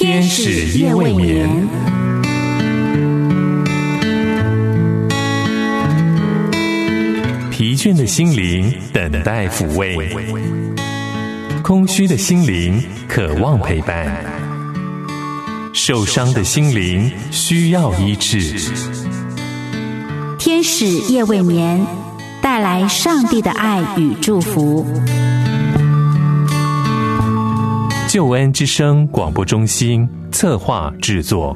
天使夜未眠。疲倦的心灵等待抚慰，空虚的心灵渴望陪伴，受伤的心灵需要医治。 天使夜未眠，带来上帝的爱与祝福。 救恩之声广播中心策划制作。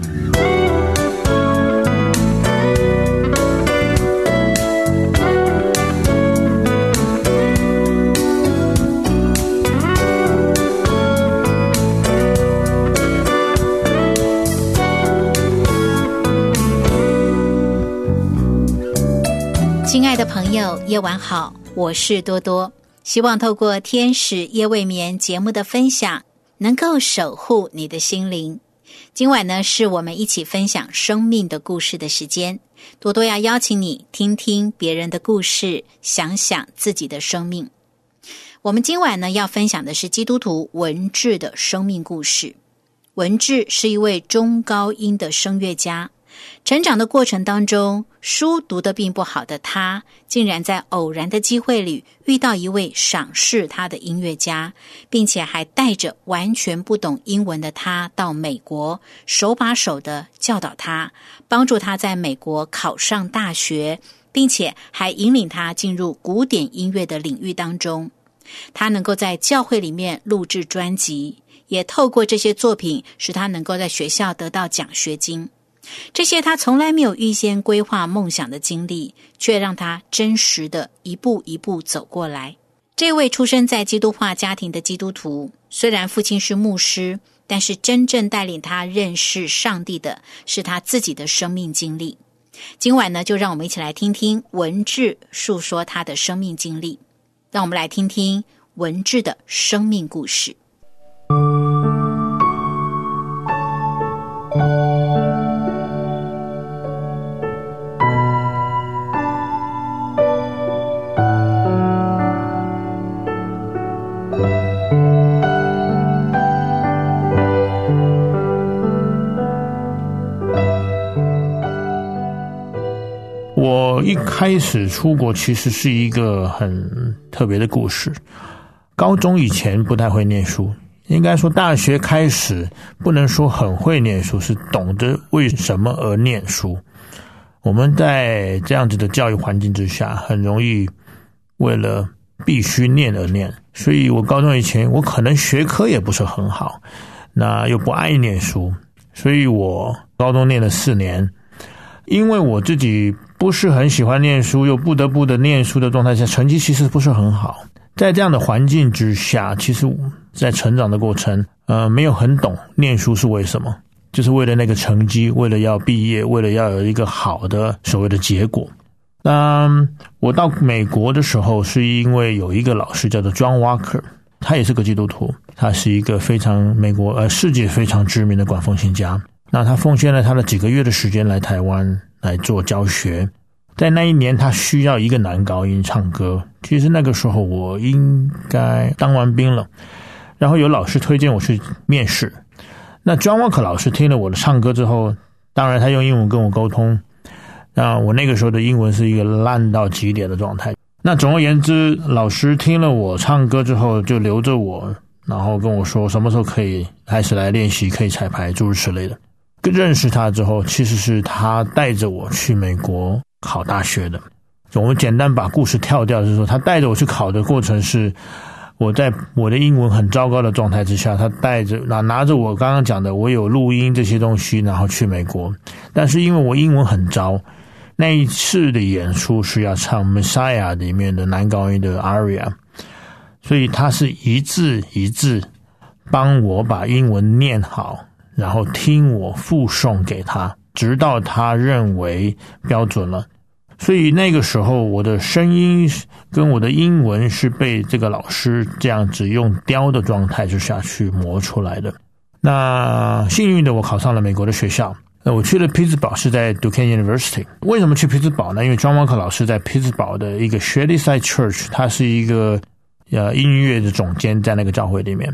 亲爱的朋友，夜晚好，我是多多。希望透过天使夜未眠节目的分享，能够守护你的心灵。今晚呢，是我们一起分享生命的故事的时间。多多要邀请你听听别人的故事，想想自己的生命。我们今晚呢，要分享的是基督徒文志的生命故事。文志是一位中高音的声乐家，成长的过程当中，书读得并不好的他，竟然在偶然的机会里遇到一位赏识他的音乐家，并且还带着完全不懂英文的他到美国，手把手的教导他，帮助他在美国考上大学，并且还引领他进入古典音乐的领域当中。他能够在教会里面录制专辑，也透过这些作品使他能够在学校得到奖学金。这些他从来没有预先规划梦想的经历，却让他真实的一步一步走过来。这位出生在基督化家庭的基督徒，虽然父亲是牧师，但是真正带领他认识上帝的是他自己的生命经历。今晚呢，就让我们一起来听听文志述说他的生命经历。让我们来听听文志的生命故事。 我一开始出国其实是一个很特别的故事。高中以前不太会念书，应该说大学开始不能说很会念书，是懂得为什么而念书。我们在这样子的教育环境之下，很容易为了必须念而念，所以我高中以前我可能学科也不是很好，那又不爱念书，所以我高中念了4年。因为我自己不是很喜欢念书，又不得不的念书的状态下，成绩其实不是很好。在这样的环境之下，其实在成长的过程没有很懂念书是为什么，就是为了那个成绩，为了要毕业，为了要有一个好的所谓的结果。那我到美国的时候，是因为有一个老师叫做 John Walker， 他也是个基督徒，他是一个非常美国世界非常知名的管风琴家。那他奉献了他的几个月的时间来台湾来做教学。在那一年他需要一个男高音唱歌，其实那个时候我应该当完兵了，然后有老师推荐我去面试。那 John Walker 老师听了我的唱歌之后，当然他用英文跟我沟通，那我那个时候的英文是一个烂到极点的状态。那总而言之，老师听了我唱歌之后就留着我，然后跟我说什么时候可以开始来练习，可以彩排诸如此类的。认识他之后，其实是他带着我去美国考大学的。我们简单把故事跳掉，就是说他带着我去考的过程是我在我的英文很糟糕的状态之下，他带着拿着我刚刚讲的我有录音这些东西，然后去美国。但是因为我英文很糟，那一次的演出是要唱 Messiah 里面的男高音的 aria， 所以他是一字一字帮我把英文念好，然后听我复诵给他，直到他认为标准了。所以那个时候我的声音跟我的英文是被这个老师这样子用雕的状态之下去磨出来的。那幸运的我考上了美国的学校，我去了匹兹堡，是在 Duquesne University。 为什么去匹兹堡呢？因为 John Walker 老师在匹兹堡的一个 Shadyside Church， 他是一个音乐的总监，在那个教会里面，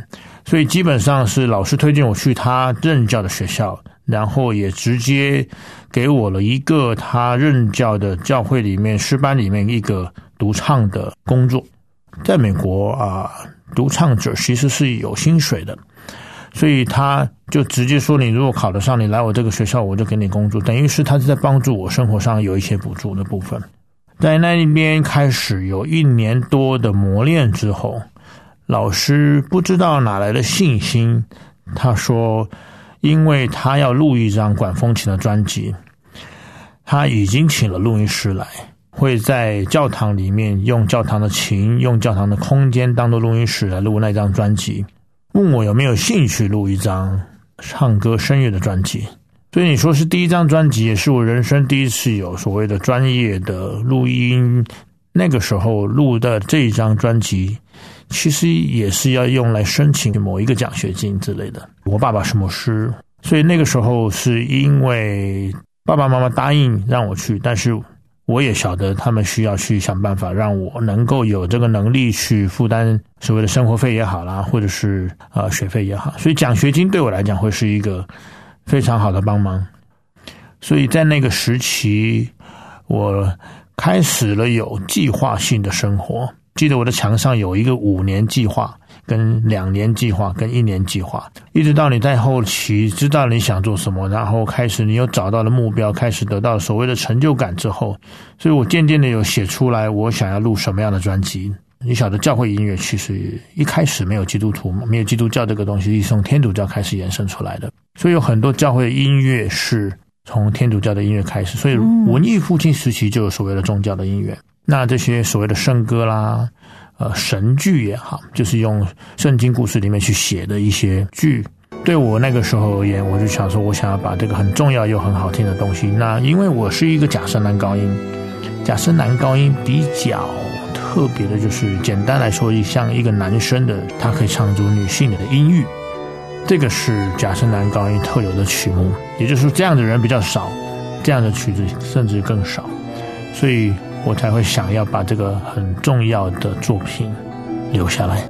所以基本上是老师推荐我去他任教的学校，然后也直接给我了一个他任教的教会里面诗班里面一个独唱的工作。在美国独唱者其实是有薪水的，所以他就直接说你如果考得上，你来我这个学校我就给你工作，等于是他是在帮助我生活上有一些补助的部分。在那边开始有1年多的磨练之后，老师不知道哪来的信心，他说因为他要录一张管风琴的专辑，他已经请了录音师来，会在教堂里面用教堂的琴，用教堂的空间当做录音室来录那张专辑，问我有没有兴趣录一张唱歌声乐的专辑。所以你说是第一张专辑，也是我人生第一次有所谓的专业的录音。那个时候录的这一张专辑其实也是要用来申请某一个奖学金之类的。我爸爸是牧师，所以那个时候是因为爸爸妈妈答应让我去，但是我也晓得他们需要去想办法让我能够有这个能力去负担所谓的生活费也好啦，或者是学费也好，所以奖学金对我来讲会是一个非常好的帮忙。所以在那个时期我开始了有计划性的生活。记得我的墙上有一个5年计划跟2年计划跟1年计划，一直到你在后期知道你想做什么，然后开始你有找到了目标，开始得到所谓的成就感之后，所以我渐渐的有写出来我想要录什么样的专辑。你晓得教会音乐其实一开始没有基督徒，没有基督教这个东西，是从天主教开始延伸出来的，所以有很多教会音乐是从天主教的音乐开始，所以文艺复兴时期就有所谓的宗教的音乐。那这些所谓的圣歌啦神剧也好，就是用圣经故事里面去写的一些剧，对我那个时候而言，我就想说我想要把这个很重要又很好听的东西，那因为我是一个假声男高音，假声男高音比较特别的就是简单来说像一个男生的他可以唱出女性的音域，这个是假声男高音特有的曲目，也就是说这样的人比较少，这样的曲子甚至更少，所以我才会想要把这个很重要的作品留下来。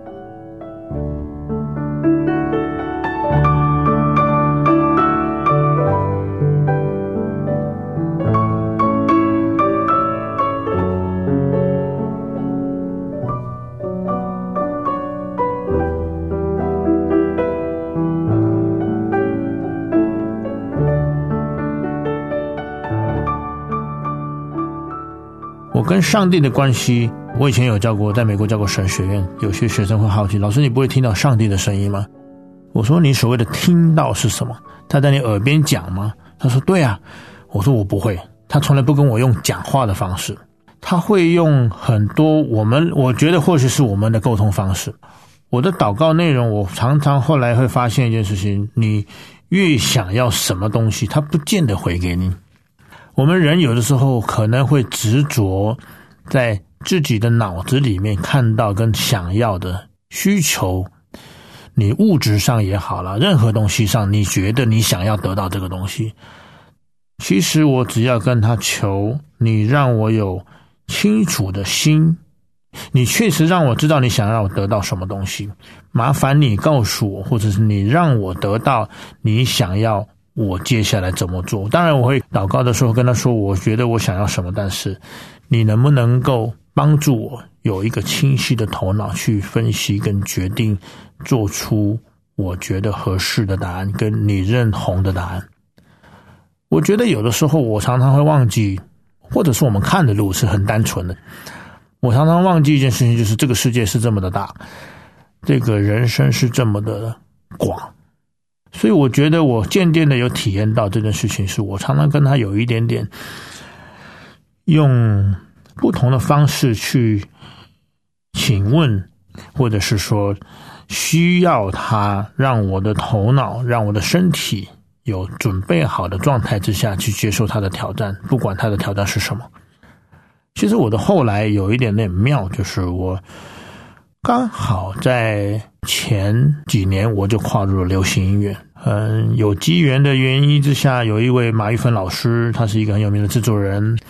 我跟上帝的关系，我以前有教过，在美国教过神学院，有些学生会好奇，老师你不会听到上帝的声音吗？我说你所谓的听到是什么？他在你耳边讲吗？他说对啊。我说我不会，他从来不跟我用讲话的方式，他会用很多我觉得或许是我们的沟通方式。我的祷告内容，我常常后来会发现一件事情，你越想要什么东西，他不见得回给你。我们人有的时候可能会执着在自己的脑子里面看到跟想要的需求，你物质上也好了，任何东西上你觉得你想要得到这个东西，其实我只要跟他求，你让我有清楚的心，你确实让我知道你想让我得到什么东西，麻烦你告诉我，或者是你让我得到你想要我接下来怎么做。当然我会祷告的时候跟他说我觉得我想要什么，但是你能不能够帮助我有一个清晰的头脑去分析跟决定，做出我觉得合适的答案跟你认同的答案。我觉得有的时候我常常会忘记，或者是我们看的路是很单纯的，我常常忘记一件事情，就是这个世界是这么的大，这个人生是这么的广。所以我觉得我渐渐的有体验到这件事情，是我常常跟他有一点点用不同的方式去请问，或者是说需要他让我的头脑，让我的身体有准备好的状态之下去接受他的挑战，不管他的挑战是什么。其实我的后来有一点点妙，就是我刚好在前几年我就跨入了流行音乐，有机缘的原因之下，有一位马玉芬老师，他是一个很有名的制作人，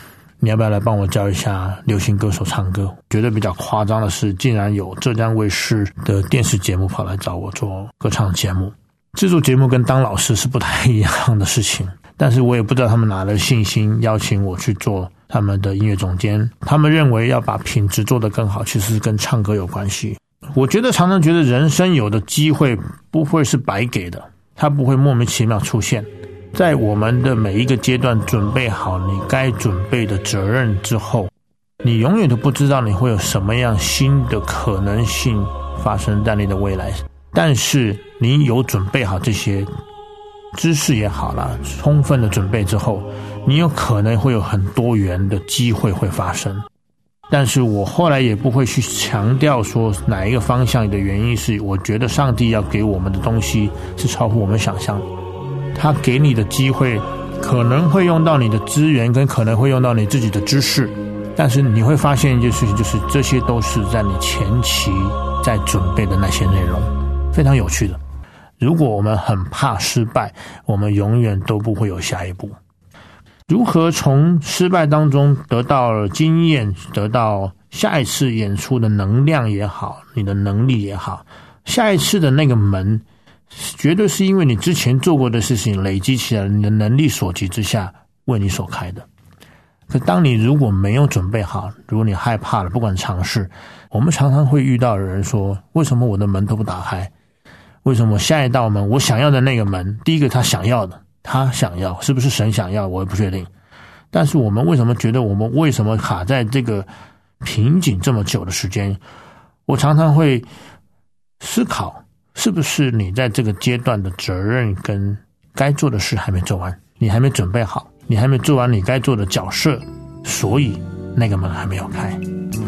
你要不要来帮我教一下流行歌手唱歌？觉得比较夸张的是，竟然有浙江卫视的电视节目跑来找我做歌唱节目。制作节目跟当老师是不太一样的事情，但是我也不知道他们哪来的信心邀请我去做他们的音乐总监。他们认为要把品质做得更好，其实跟唱歌有关系。我常常觉得人生有的机会不会是白给的，它不会莫名其妙出现。在我们的每一个阶段准备好你该准备的责任之后，你永远都不知道你会有什么样新的可能性发生在你的未来。但是你有准备好这些知识也好啦，充分的准备之后，你有可能会有很多元的机会会发生。但是我后来也不会去强调说哪一个方向的原因，是我觉得上帝要给我们的东西是超乎我们想象的。他给你的机会可能会用到你的资源，跟可能会用到你自己的知识，但是你会发现一件事情，就是这些都是在你前期在准备的那些内容，非常有趣的。如果我们很怕失败，我们永远都不会有下一步。如何从失败当中得到经验，得到下一次演出的能量也好，你的能力也好，下一次的那个门绝对是因为你之前做过的事情累积起来，你的能力所及之下为你所开的。可当你如果没有准备好，如果你害怕了，不管尝试，我们常常会遇到的人说，为什么我的门都不打开？为什么下一道门我想要的那个门，第一个他想要的，他想要，是不是神想要我也不确定。但是我们为什么觉得我们为什么卡在这个瓶颈这么久的时间？我常常会思考，是不是你在这个阶段的责任跟该做的事还没做完，你还没准备好，你还没做完你该做的角色，所以那个门还没有开。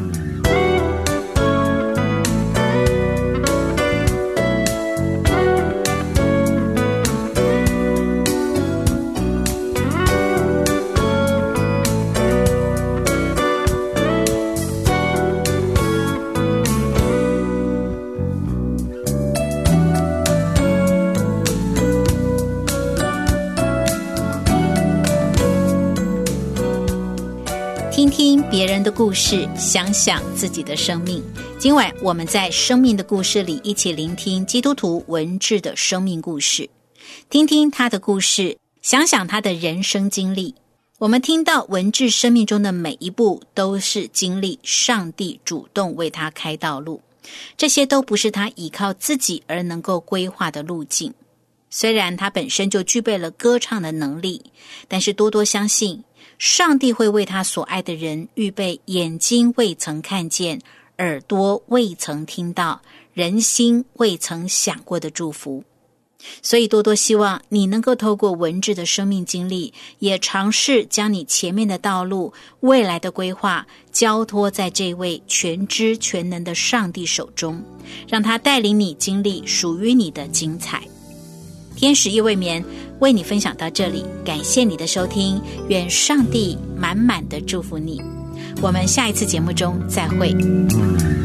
听听别人的故事，想想自己的生命。今晚我们在生命的故事里一起聆听基督徒文志的生命故事，听听他的故事，想想他的人生经历。我们听到文志生命中的每一步都是经历上帝主动为他开道路，这些都不是他依靠自己而能够规划的路径。虽然他本身就具备了歌唱的能力，但是多多相信上帝会为他所爱的人预备眼睛未曾看见，耳朵未曾听到，人心未曾想过的祝福。所以多多希望你能够透过文志的生命经历，也尝试将你前面的道路、未来的规划交托在这位全知全能的上帝手中，让他带领你经历属于你的精彩。天使夜未眠为你分享到这里，感谢你的收听，愿上帝满满的祝福你。我们下一次节目中再会。